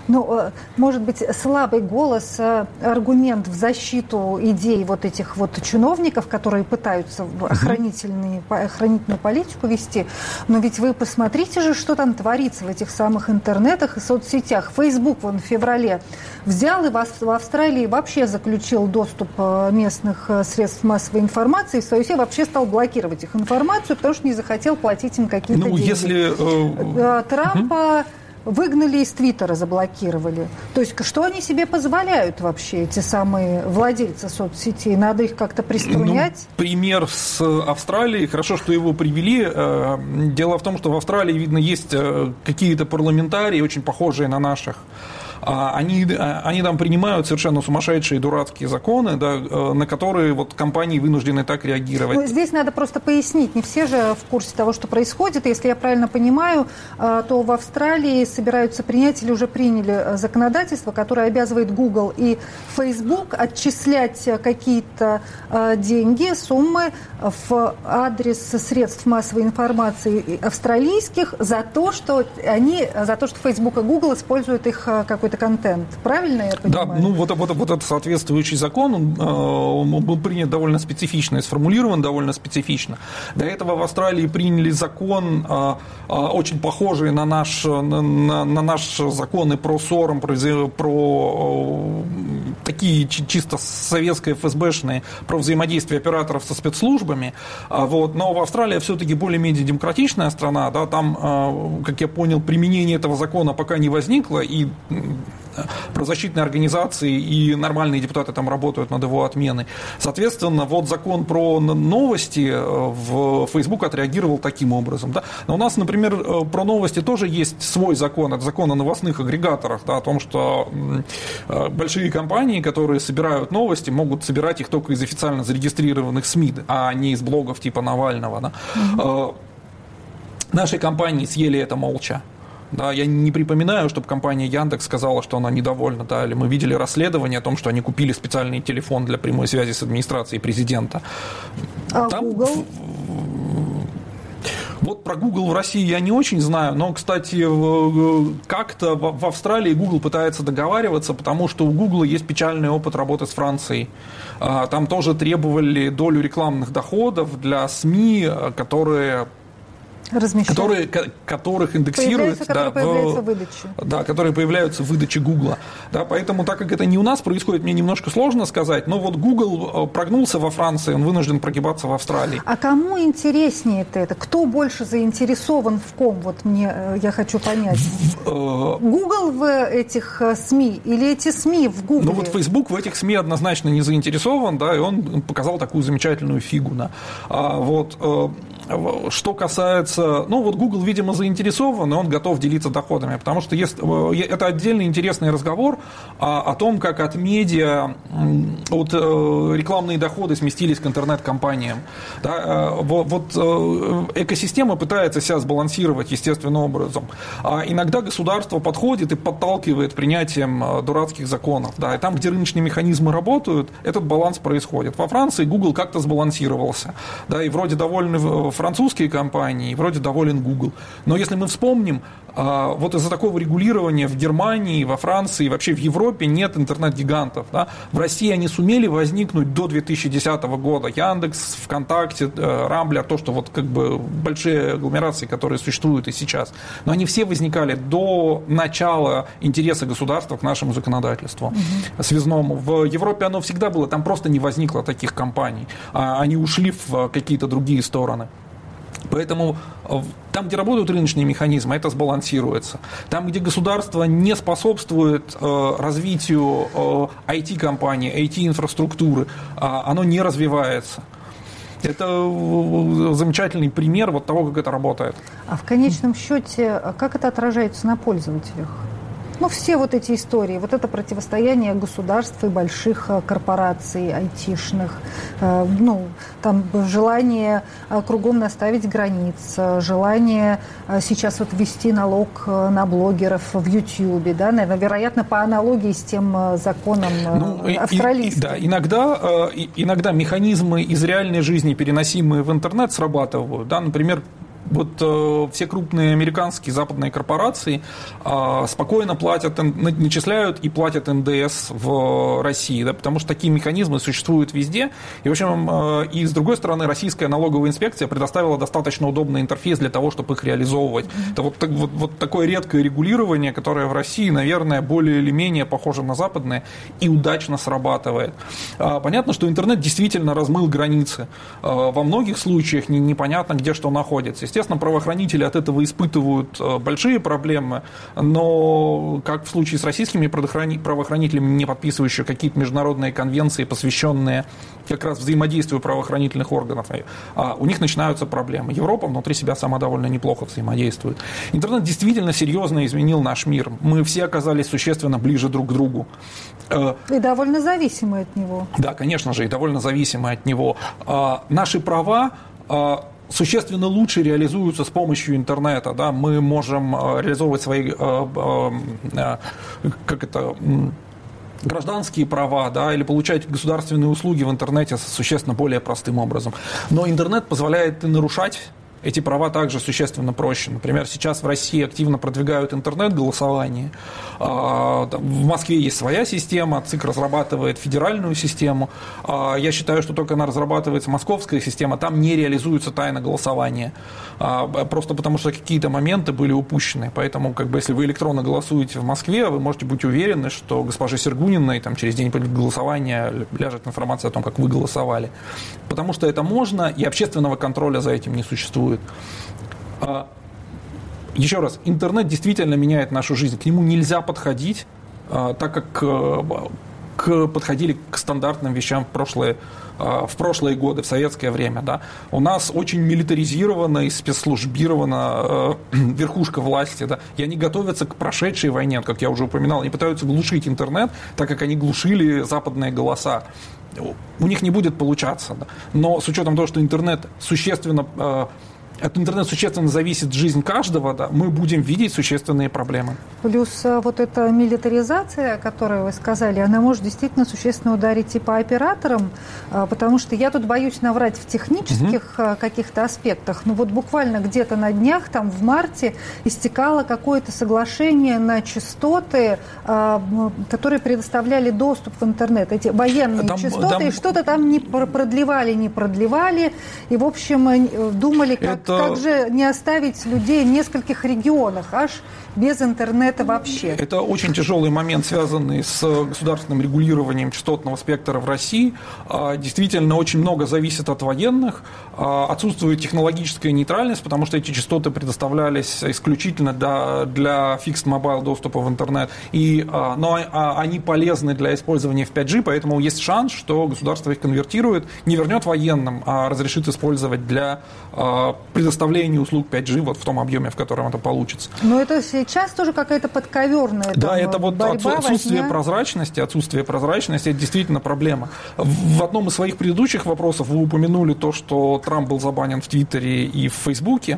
Ну, может быть, слабый голос, аргумент в защиту идей вот этих вот чиновников, которые пытаются охранительную, охранительную политику вести. Но ведь вы посмотрите же, что там творится в этих самых интернетах и соцсетях. Facebook вон в феврале взял и в Австралии вообще заключил доступ местных средств массовой информации в свою сеть, вообще стал блокировать их информацию, потому что не захотел платить им какие-то ну, деньги. Если... Трампа... выгнали из Твиттера, заблокировали. То есть, что они себе позволяют вообще, эти самые владельцы соцсетей? Надо их как-то приструнять? Ну, пример с Австралией. Хорошо, что его привели. Дело в том, что в Австралии, видно, есть какие-то парламентарии, очень похожие на наших. Они, они там принимают совершенно сумасшедшие дурацкие законы, да, на которые вот компании вынуждены так реагировать. Ну, здесь надо просто пояснить. Не все же в курсе того, что происходит. Если я правильно понимаю, то в Австралии собираются принять или уже приняли законодательство, которое обязывает Google и Facebook отчислять какие-то деньги, суммы в адрес средств массовой информации австралийских за то, что они, за то, что Facebook и Google используют их какой-то контент. Правильно я понимаю? Да, ну вот, вот, вот этот соответствующий закон, он, он был принят довольно специфично и сформулирован довольно специфично. До этого в Австралии приняли закон, очень похожий на наш, на, на наш законы про СОРМ, про, про такие чисто советские эф эс бэшные, про взаимодействие операторов со спецслужбами. Вот. Но в Австралии все-таки более-менее демократичная страна, да, там, как я понял, применение этого закона пока не возникло, и правозащитные организации и нормальные депутаты там работают над его отменой. Соответственно, вот закон про новости в Facebook отреагировал таким образом. Да? Но у нас, например, про новости тоже есть свой закон, это закон о новостных агрегаторах, да, о том, что большие компании, которые собирают новости, могут собирать их только из официально зарегистрированных СМИ, а не из блогов типа Навального. Да? Mm-hmm. Наши компании съели это молча. Да, я не припоминаю, чтобы компания Яндекс сказала, что она недовольна. Да, или мы видели расследование о том, что они купили специальный телефон для прямой связи с администрацией президента. А Там... Google? Вот про Google в России я не очень знаю, но, кстати, как-то в Австралии Google пытается договариваться, потому что у Google есть печальный опыт работы с Францией. Там тоже требовали долю рекламных доходов для СМИ, которые... Которые, которых индексируют, да, в, да, которые появляются в выдаче Гугла. Да, поэтому, так как это не у нас происходит, мне немножко сложно сказать, но вот Google прогнулся во Франции, он вынужден прогибаться в Австралии. А кому интереснее это? Кто больше заинтересован в ком? Вот мне, я хочу понять. Google в этих СМИ или эти СМИ в Гугле? Ну вот Facebook в этих СМИ однозначно не заинтересован, да, и он показал такую замечательную фигу. Да. А вот... Что касается... Ну, вот Google, видимо, заинтересован, и он готов делиться доходами, потому что есть, это отдельный интересный разговор о, о том, как от медиа вот, рекламные доходы сместились к интернет-компаниям. Да, вот, вот экосистема пытается себя сбалансировать естественным образом. А иногда государство подходит и подталкивает принятием дурацких законов. Да, и там, где рыночные механизмы работают, этот баланс происходит. Во Франции Google как-то сбалансировался. Да, и вроде довольны французские компании, вроде доволен Google. Но если мы вспомним, вот из-за такого регулирования в Германии, во Франции, вообще в Европе нет интернет-гигантов. Да? В России они сумели возникнуть до две тысячи десятого года. Яндекс, ВКонтакте, Рамблер, то, что вот как бы большие агломерации, которые существуют и сейчас. Но они все возникали до начала интереса государства к нашему законодательству угу. связному. В Европе оно всегда было, там просто не возникло таких компаний. Они ушли в какие-то другие стороны. Поэтому там, где работают рыночные механизмы, это сбалансируется. Там, где государство не способствует э, развитию э, ай ти-компаний, ай ти-инфраструктуры, э, оно не развивается. Это замечательный пример вот того, как это работает. А в конечном счете, как это отражается на пользователях? Ну, все вот эти истории, вот это противостояние государств и больших корпораций айтишных, ну, там желание кругом наставить границы, желание сейчас вот ввести налог на блогеров в Ютьюбе, да, наверное, вероятно, по аналогии с тем законом ну, австралийским. И, да, иногда, иногда механизмы из реальной жизни, переносимые в интернет, срабатывают, да, например, вот э, все крупные американские западные корпорации э, спокойно платят, начисляют и платят эн дэ эс в России, да, потому что такие механизмы существуют везде. И, в общем, э, и с другой стороны, российская налоговая инспекция предоставила достаточно удобный интерфейс для того, чтобы их реализовывать. Mm-hmm. Это вот, вот, вот такое редкое регулирование, которое в России, наверное, более или менее похоже на западное и удачно срабатывает. Э, понятно, что интернет действительно размыл границы. Э, во многих случаях не, непонятно, где что находится. Естественно, правоохранители от этого испытывают большие проблемы, но, как в случае с российскими правоохранителями, не подписывающими какие-то международные конвенции, посвященные как раз взаимодействию правоохранительных органов, у них начинаются проблемы. Европа внутри себя сама довольно неплохо взаимодействует. Интернет действительно серьезно изменил наш мир. Мы все оказались существенно ближе друг к другу. И довольно зависимы от него. Да, конечно же, и довольно зависимы от него. Наши права существенно лучше реализуются с помощью интернета. Да? Мы можем реализовывать свои как это, гражданские права, да, или получать государственные услуги в интернете существенно более простым образом. Но интернет позволяет и нарушать эти права также существенно проще. Например, сейчас в России активно продвигают интернет-голосование. В Москве есть своя система, ЦИК разрабатывает федеральную систему. Я считаю, что только она разрабатывается московская система, там не реализуется тайна голосования. Просто потому, что какие-то моменты были упущены. Поэтому, как бы, если вы электронно голосуете в Москве, вы можете быть уверены, что госпоже Сергуниной там, через день после голосования ляжет информация о том, как вы голосовали. Потому что это можно, и общественного контроля за этим не существует. Еще раз, интернет действительно меняет нашу жизнь. К нему нельзя подходить, так как к, подходили к стандартным вещам в прошлые, в прошлые годы, в советское время. Да. У нас очень милитаризирована и спецслужбирована верхушка власти. Да. И они готовятся к прошедшей войне, как я уже упоминал. Они пытаются глушить интернет, так как они глушили западные голоса. У них не будет получаться. Да. Но с учетом того, что интернет существенно... От интернета существенно зависит жизнь каждого, да, мы будем видеть существенные проблемы. Плюс вот эта милитаризация, о которой вы сказали, она может действительно существенно ударить и по операторам, потому что я тут боюсь наврать в технических угу. каких-то аспектах. Но вот буквально где-то на днях, там в марте, истекало какое-то соглашение на частоты, которые предоставляли доступ в интернет. Эти военные там, частоты, там... и что-то там не продлевали, не продлевали. И, в общем, думали, как как же не оставить людей в нескольких регионах, аж без интернета вообще? Это очень тяжелый момент, связанный с государственным регулированием частотного спектра в России. Действительно, очень много зависит от военных. Отсутствует технологическая нейтральность, потому что эти частоты предоставлялись исключительно для, для fixed mobile доступа в интернет. И, но они полезны для использования в пять джи, поэтому есть шанс, что государство их конвертирует, не вернет военным, а разрешит использовать для предоставления услуг пять джи вот в том объеме, в котором это получится. Но это сейчас тоже какая-то подковерная да, там, это вот борьба, отсутствие возня. прозрачности, отсутствие прозрачности, это действительно проблема. В одном из своих предыдущих вопросов вы упомянули то, что Трамп был забанен в Твиттере и в Фейсбуке.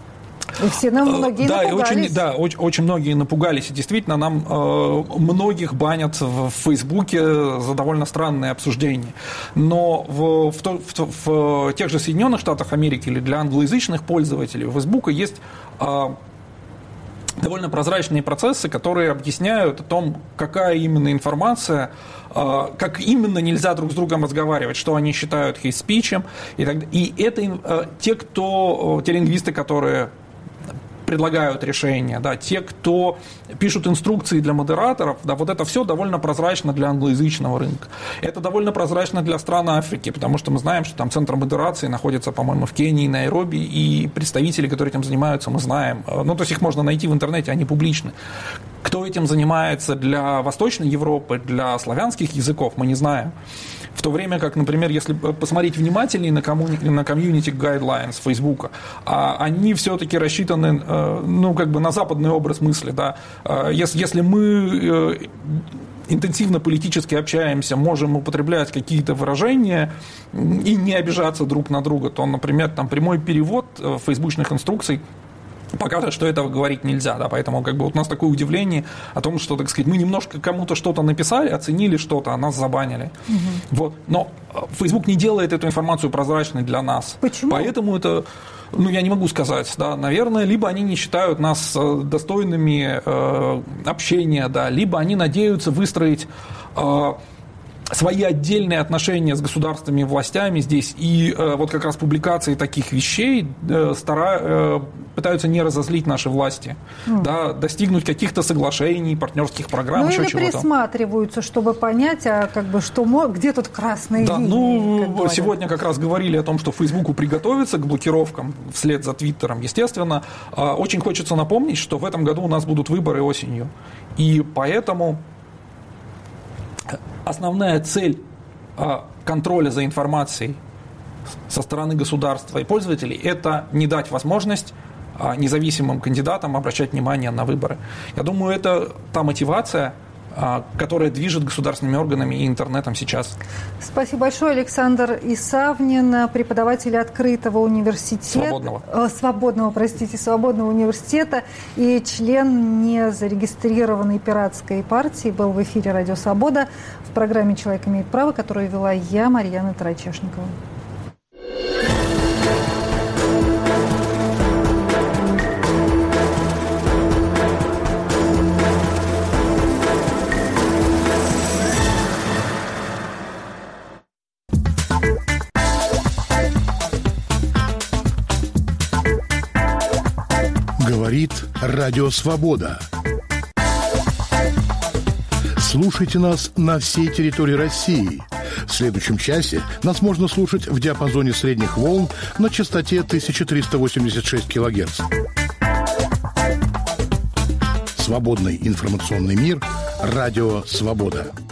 И все нам многие да, напугались. И очень, да, очень, очень многие напугались. И действительно, нам э, многих банят в Фейсбуке за довольно странные обсуждения. Но в, в, в, в тех же Соединенных Штатах Америки или для англоязычных пользователей у Фейсбука есть э, довольно прозрачные процессы, которые объясняют о том, какая именно информация, э, как именно нельзя друг с другом разговаривать, что они считают хейт-спичем. И, так, и это э, те, кто, те лингвисты, которые предлагают решения, да, те, кто пишут инструкции для модераторов, да, вот это все довольно прозрачно для англоязычного рынка. Это довольно прозрачно для стран Африки, потому что мы знаем, что там центр модерации находится, по-моему, в Кении, Найроби, и представители, которые этим занимаются, мы знаем. Ну, то есть их можно найти в интернете, они публичны. Кто этим занимается для Восточной Европы, для славянских языков, мы не знаем. В то время как, например, если посмотреть внимательнее на комьюнити, на комьюнити guidelines Фейсбука, они все-таки рассчитаны, ну, как бы на западный образ мысли. Да. Если, если мы интенсивно политически общаемся, можем употреблять какие-то выражения и не обижаться друг на друга, то, например, там прямой перевод фейсбучных инструкций Пока что этого говорить нельзя, да, поэтому как бы вот у нас такое удивление о том, что, так сказать, мы немножко кому-то что-то написали, оценили что-то, а нас забанили. Угу. Вот. Но Facebook не делает эту информацию прозрачной для нас. Почему? Поэтому это, ну, я не могу сказать, да, наверное, либо они не считают нас достойными э, общения, да, либо они надеются выстроить э, свои отдельные отношения с государственными властями здесь, и э, вот как раз публикации таких вещей э, стара, э, пытаются не разозлить наши власти, mm. да, достигнуть каких-то соглашений, партнерских программ, ну, еще или чего-то. Присматриваются, чтобы понять, а как бы что, где тут красные да, линии. Ну, сегодня как раз говорили о том, что Фейсбуку приготовиться к блокировкам вслед за Твиттером, естественно. Э, очень хочется напомнить, что в этом году у нас будут выборы осенью, и поэтому основная цель а, контроля за информацией со стороны государства и пользователей – это не дать возможность а, независимым кандидатам обращать внимание на выборы. Я думаю, это та мотивация, а, которая движет государственными органами и интернетом сейчас. Спасибо большое. Александр Исавнин, преподаватель открытого университета. Свободного. Э, свободного, простите, свободного университета и член незарегистрированной пиратской партии, был в эфире «Радио Свобода» в программе «Человек имеет право», которую вела я, Марьяна Тарачешникова. Говорит Радио Свобода. Слушайте нас на всей территории России. В следующем часе нас можно слушать в диапазоне средних волн на частоте тысяча триста восемьдесят шесть килогерц. Свободный информационный мир. Радио Свобода.